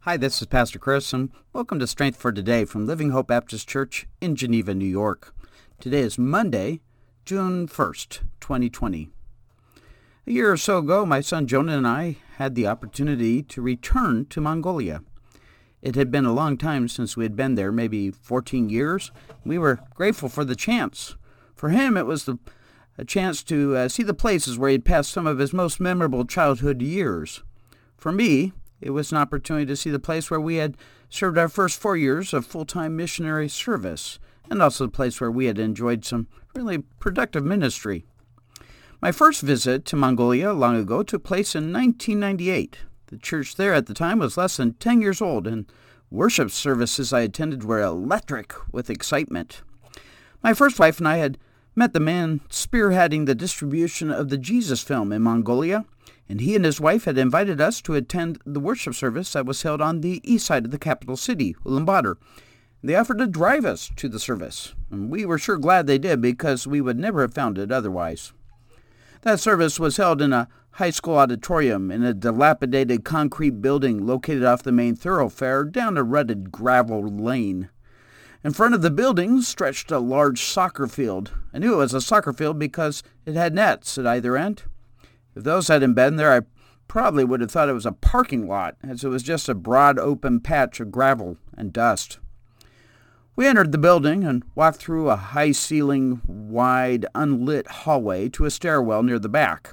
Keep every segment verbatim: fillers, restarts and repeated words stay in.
Hi, this is Pastor Chris, and welcome to Strength for Today from Living Hope Baptist Church in Geneva, New York. Today is Monday, June first, twenty twenty. A year or so ago, my son Jonah and I had the opportunity to return to Mongolia. It had been a long time since we had been there, maybe fourteen years. We were grateful for the chance. For him, it was the, a chance to uh, see the places where he had passed some of his most memorable childhood years. For me, it was an opportunity to see the place where we had served our first four years of full-time missionary service, and also the place where we had enjoyed some really productive ministry. My first visit to Mongolia long ago took place in nineteen ninety-eight. The church there at the time was less than ten years old, and worship services I attended were electric with excitement. My first wife and I had met the man spearheading the distribution of the Jesus film in Mongolia, and he and his wife had invited us to attend the worship service that was held on the east side of the capital city, Ulaanbaatar. They offered to drive us to the service, and we were sure glad they did because we would never have found it otherwise. That service was held in a high school auditorium in a dilapidated concrete building located off the main thoroughfare down a rutted gravel lane. In front of the building stretched a large soccer field. I knew it was a soccer field because it had nets at either end. If those hadn't been there, I probably would have thought it was a parking lot, as it was just a broad open patch of gravel and dust. We entered the building and walked through a high-ceiling, wide, unlit hallway to a stairwell near the back.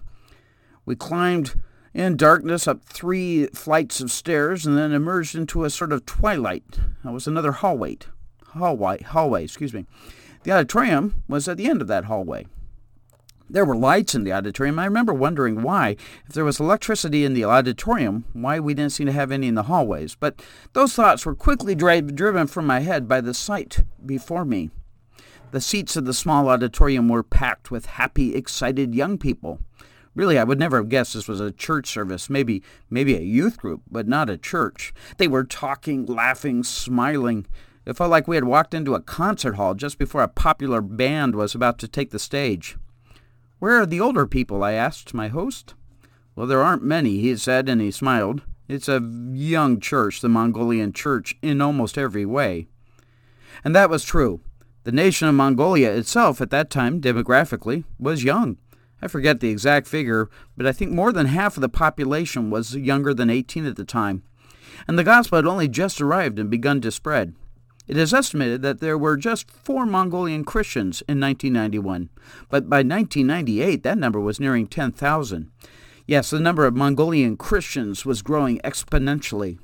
We climbed in darkness up three flights of stairs and then emerged into a sort of twilight. That was another hallway. Hallway, hallway, excuse me. The auditorium was at the end of that hallway. There were lights in the auditorium. I remember wondering why, if there was electricity in the auditorium, why we didn't seem to have any in the hallways. But those thoughts were quickly dri- driven from my head by the sight before me. The seats of the small auditorium were packed with happy, excited young people. Really, I would never have guessed this was a church service, maybe maybe a youth group, but not a church. They were talking, laughing, smiling. It felt like we had walked into a concert hall just before a popular band was about to take the stage. "Where are the older people?" I asked my host. "Well, there aren't many," he said, and he smiled. "It's a young church, the Mongolian church, in almost every way." And that was true. The nation of Mongolia itself at that time, demographically, was young. I forget the exact figure, but I think more than half of the population was younger than eighteen at the time. And the gospel had only just arrived and begun to spread. It is estimated that there were just four Mongolian Christians in nineteen ninety-one, but by nineteen ninety-eight that number was nearing ten thousand. Yes, the number of Mongolian Christians was growing exponentially.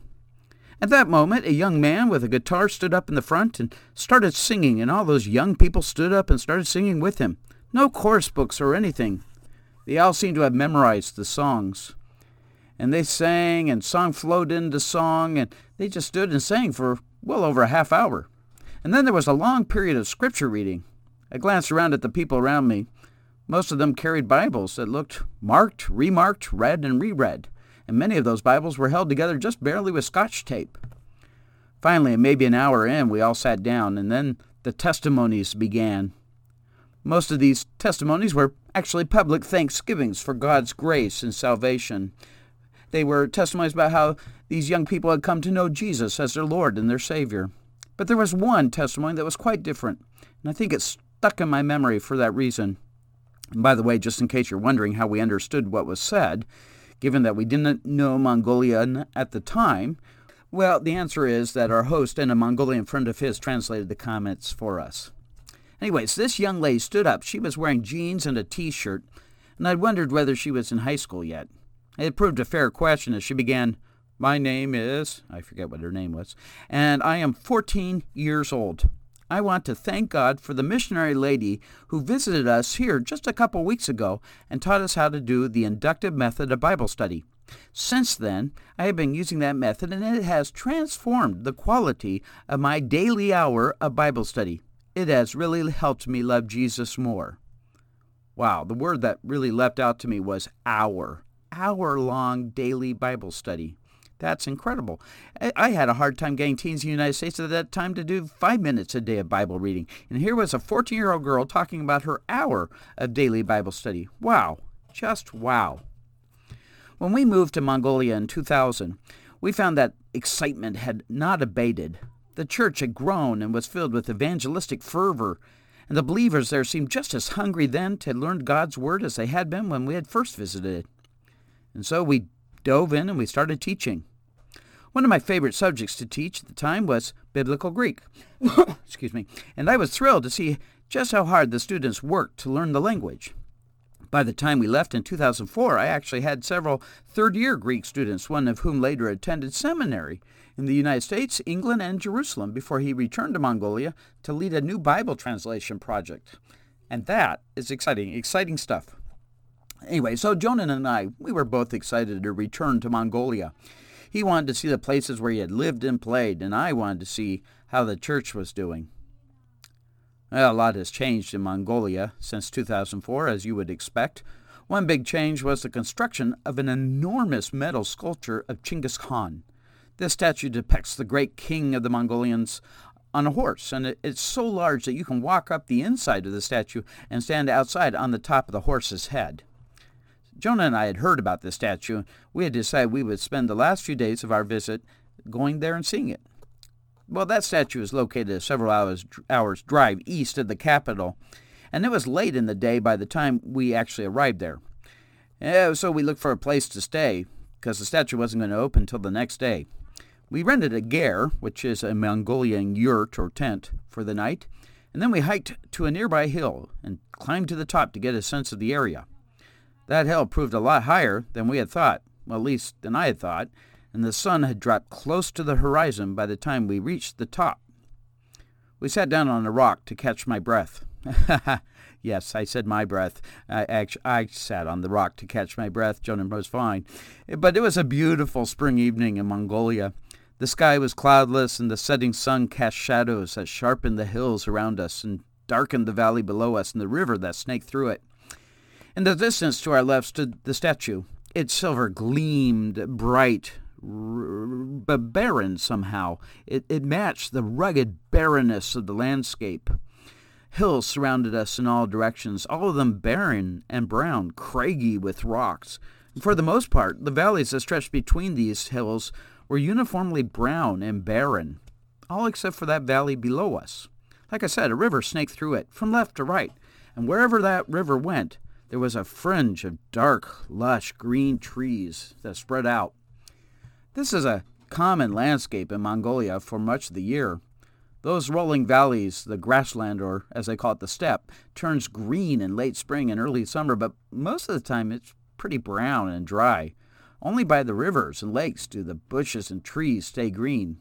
At that moment, a young man with a guitar stood up in the front and started singing, and all those young people stood up and started singing with him. No chorus books or anything. They all seemed to have memorized the songs. And they sang, and song flowed into song, and they just stood and sang for well over a half hour. And then there was a long period of scripture reading. I glanced around at the people around me. Most of them carried Bibles that looked marked, remarked, read, and reread. And many of those Bibles were held together just barely with Scotch tape. Finally, maybe an hour in, we all sat down, and then the testimonies began. Most of these testimonies were actually public thanksgivings for God's grace and salvation. They were testimonies about how these young people had come to know Jesus as their Lord and their Savior. But there was one testimony that was quite different, and I think it stuck in my memory for that reason. And by the way, just in case you're wondering how we understood what was said, given that we didn't know Mongolian at the time, well, the answer is that our host and a Mongolian friend of his translated the comments for us. Anyways, this young lady stood up. She was wearing jeans and a T-shirt, and I wondered whether she was in high school yet. It proved a fair question as she began, "My name is," I forget what her name was, "and I am fourteen years old. I want to thank God for the missionary lady who visited us here just a couple weeks ago and taught us how to do the inductive method of Bible study. Since then, I have been using that method, and it has transformed the quality of my daily hour of Bible study. It has really helped me love Jesus more." Wow, the word that really leapt out to me was hour. Hour-long daily Bible study. That's incredible. I had a hard time getting teens in the United States at that time to do five minutes a day of Bible reading. And here was a fourteen-year-old girl talking about her hour of daily Bible study. Wow. Just wow. When we moved to Mongolia in two thousand, We found that excitement had not abated. The church had grown and was filled with evangelistic fervor, and the believers there seemed just as hungry then to learn God's Word as they had been when we had first visited. And so we dove in and we started teaching. One of my favorite subjects to teach at the time was Biblical Greek. Excuse me. And I was thrilled to see just how hard the students worked to learn the language. By the time we left in two thousand four, I actually had several third-year Greek students, one of whom later attended seminary in the United States, England, and Jerusalem before he returned to Mongolia to lead a new Bible translation project. And that is exciting, exciting stuff. Anyway, so Jonan and I, we were both excited to return to Mongolia. He wanted to see the places where he had lived and played, and I wanted to see how the church was doing. Well, a lot has changed in Mongolia since two thousand four, as you would expect. One big change was the construction of an enormous metal sculpture of Chinggis Khan. This statue depicts the great king of the Mongolians on a horse, and it's so large that you can walk up the inside of the statue and stand outside on the top of the horse's head. Jonah and I had heard about this statue. We had decided we would spend the last few days of our visit going there and seeing it. Well, that statue is located a several hours, hours drive east of the capital, and it was late in the day by the time we actually arrived there. Yeah, so we looked for a place to stay, because the statue wasn't going to open until the next day. We rented a ger, which is a Mongolian yurt or tent, for the night, and then we hiked to a nearby hill and climbed to the top to get a sense of the area. That hill proved a lot higher than we had thought, well, at least than I had thought, and the sun had dropped close to the horizon by the time we reached the top. We sat down on a rock to catch my breath. Yes, I said my breath. I, actually, I sat on the rock to catch my breath. Jonah was fine. But it was a beautiful spring evening in Mongolia. The sky was cloudless, and the setting sun cast shadows that sharpened the hills around us and darkened the valley below us and the river that snaked through it. In the distance to our left stood the statue. Its silver gleamed bright, but barren somehow. It, it matched the rugged barrenness of the landscape. Hills surrounded us in all directions, all of them barren and brown, craggy with rocks. For the most part, the valleys that stretched between these hills were uniformly brown and barren, all except for that valley below us. Like I said, a river snaked through it, from left to right, and wherever that river went, there was a fringe of dark, lush green trees that spread out. This is a common landscape in Mongolia for much of the year. Those rolling valleys, the grassland, or as they call it, the steppe, turns green in late spring and early summer, but most of the time it's pretty brown and dry. Only by the rivers and lakes do the bushes and trees stay green.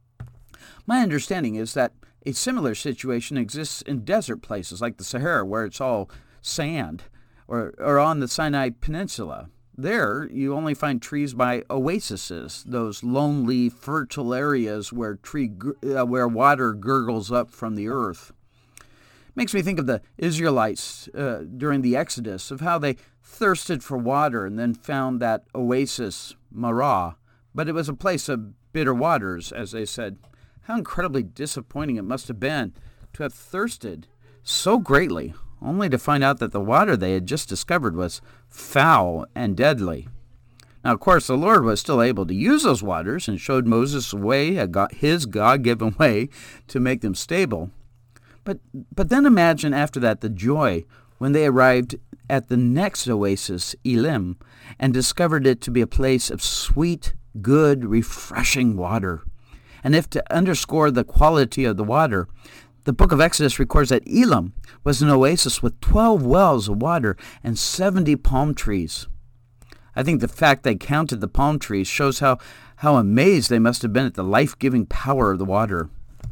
My understanding is that a similar situation exists in desert places like the Sahara, where it's all sand, or, or on the Sinai Peninsula. There, you only find trees by oases, those lonely, fertile areas where tree uh, where water gurgles up from the earth. Makes me think of the Israelites uh, during the Exodus, of how they thirsted for water and then found that oasis, Marah, but it was a place of bitter waters, as they said. How incredibly disappointing it must have been to have thirsted so greatly, only to find out that the water they had just discovered was foul and deadly. Now, of course, the Lord was still able to use those waters and showed Moses a way, a God, his God-given way, to make them stable. But, but then imagine after that the joy when they arrived at the next oasis, Elim, and discovered it to be a place of sweet, good, refreshing water. And if to underscore the quality of the water, the book of Exodus records that Elim was an oasis with twelve wells of water and seventy palm trees. I think the fact they counted the palm trees shows how, how amazed they must have been at the life-giving power of the water.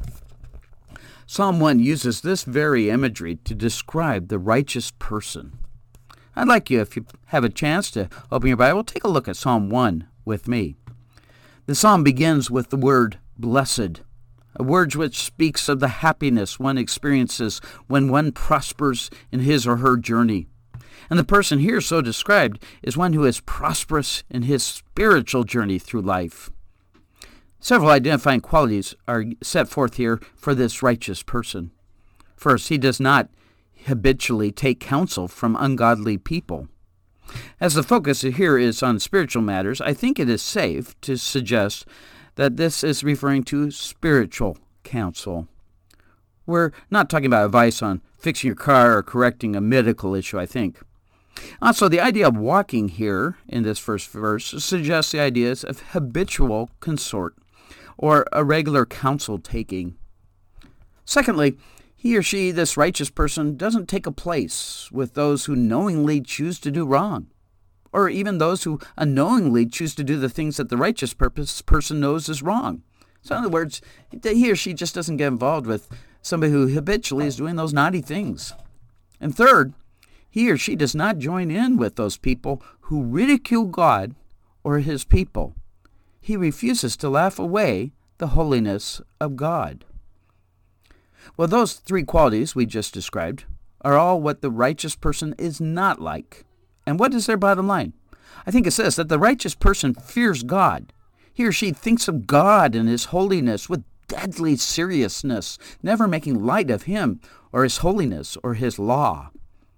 Psalm one uses this very imagery to describe the righteous person. I'd like you, if you have a chance to open your Bible, take a look at Psalm one with me. The psalm begins with the word blessed, a word which speaks of the happiness one experiences when one prospers in his or her journey. And the person here so described is one who is prosperous in his spiritual journey through life. Several identifying qualities are set forth here for this righteous person. First, he does not habitually take counsel from ungodly people. As the focus here is on spiritual matters, I think it is safe to suggest that this is referring to spiritual counsel. We're not talking about advice on fixing your car or correcting a medical issue, I think. Also, the idea of walking here in this first verse suggests the ideas of habitual consort or a regular counsel taking. Secondly, he or she, this righteous person, doesn't take a place with those who knowingly choose to do wrong, or even those who unknowingly choose to do the things that the righteous purpose person knows is wrong. So in other words, he or she just doesn't get involved with somebody who habitually is doing those naughty things. And third, he or she does not join in with those people who ridicule God or his people. He refuses to laugh away the holiness of God. Well, those three qualities we just described are all what the righteous person is not like. And what is their bottom line? I think it says that the righteous person fears God. He or she thinks of God and his holiness with deadly seriousness, never making light of him or his holiness or his law.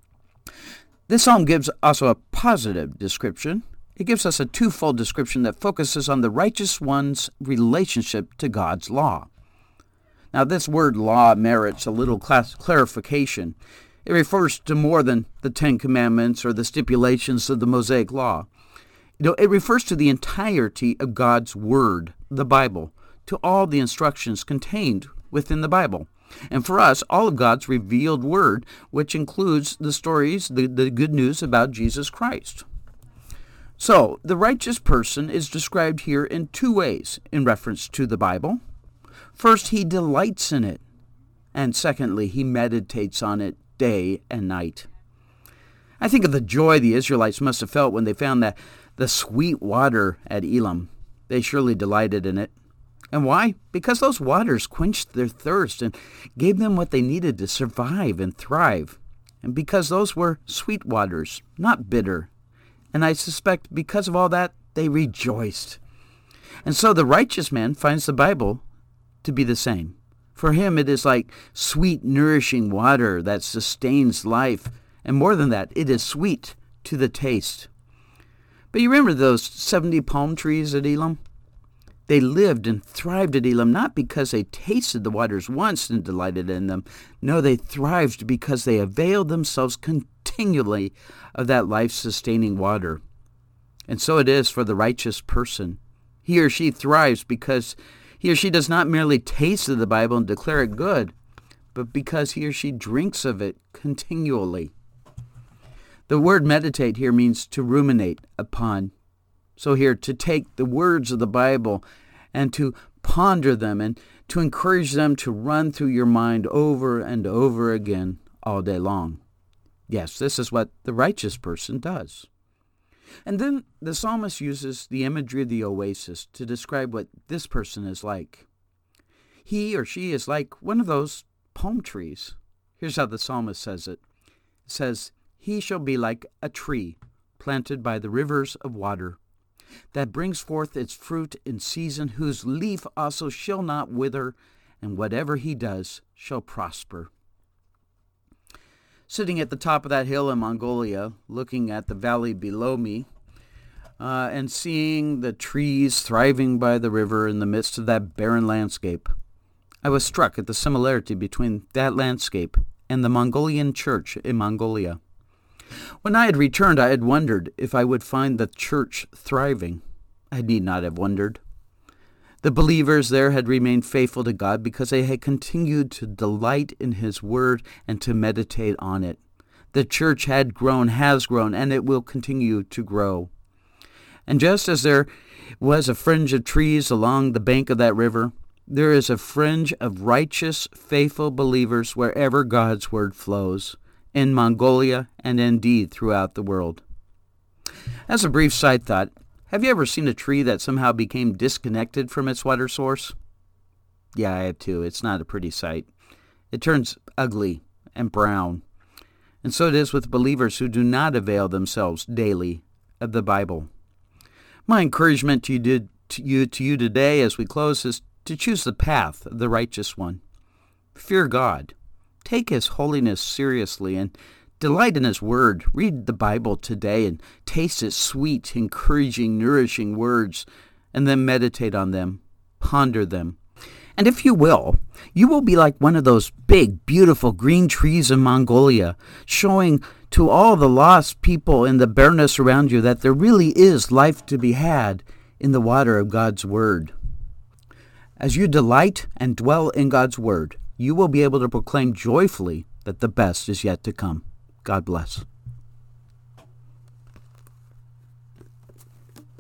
This psalm gives also a positive description. It gives us a twofold description that focuses on the righteous one's relationship to God's law. Now, this word law merits a little class clarification. It refers to more than the Ten Commandments or the stipulations of the Mosaic Law. You know, it refers to the entirety of God's Word, the Bible, to all the instructions contained within the Bible. And for us, all of God's revealed Word, which includes the stories, the, the good news about Jesus Christ. So, the righteous person is described here in two ways in reference to the Bible. First, he delights in it. And secondly, he meditates on it day and night. I think of the joy the Israelites must have felt when they found that the sweet water at Elim. They surely delighted in it. And why? Because those waters quenched their thirst and gave them what they needed to survive and thrive. And because those were sweet waters, not bitter. And I suspect because of all that, they rejoiced. And so the righteous man finds the Bible to be the same. For him, it is like sweet, nourishing water that sustains life. And more than that, it is sweet to the taste. But you remember those seventy palm trees at Elim? They lived and thrived at Elim not because they tasted the waters once and delighted in them. No, they thrived because they availed themselves continually of that life-sustaining water. And so it is for the righteous person. He or she thrives because he or she does not merely taste of the Bible and declare it good, but because he or she drinks of it continually. The word meditate here means to ruminate upon. So here, to take the words of the Bible and to ponder them and to encourage them to run through your mind over and over again all day long. Yes, this is what the righteous person does. And then the psalmist uses the imagery of the oasis to describe what this person is like. He or she is like one of those palm trees. Here's how the psalmist says it. It says, "He shall be like a tree planted by the rivers of water, that brings forth its fruit in season, whose leaf also shall not wither, and whatever he does shall prosper." Sitting at the top of that hill in Mongolia, looking at the valley below me, uh, and seeing the trees thriving by the river in the midst of that barren landscape, I was struck at the similarity between that landscape and the Mongolian church in Mongolia. When I had returned, I had wondered if I would find the church thriving. I need not have wondered. The believers there had remained faithful to God because they had continued to delight in His Word and to meditate on it. The church had grown, has grown, and it will continue to grow. And just as there was a fringe of trees along the bank of that river, there is a fringe of righteous, faithful believers wherever God's Word flows, in Mongolia and indeed throughout the world. As a brief side thought, have you ever seen a tree that somehow became disconnected from its water source? Yeah, I have too. It's not a pretty sight. It turns ugly and brown. And so it is with believers who do not avail themselves daily of the Bible. My encouragement to you, to you, to you today as we close is to choose the path of the righteous one. Fear God. Take His holiness seriously and Delight in His Word. Read the Bible today and taste its sweet, encouraging, nourishing words, and then meditate on them. Ponder them. And if you will, you will be like one of those big, beautiful green trees in Mongolia, showing to all the lost people in the bareness around you that there really is life to be had in the water of God's Word. As you delight and dwell in God's Word, you will be able to proclaim joyfully that the best is yet to come. God bless.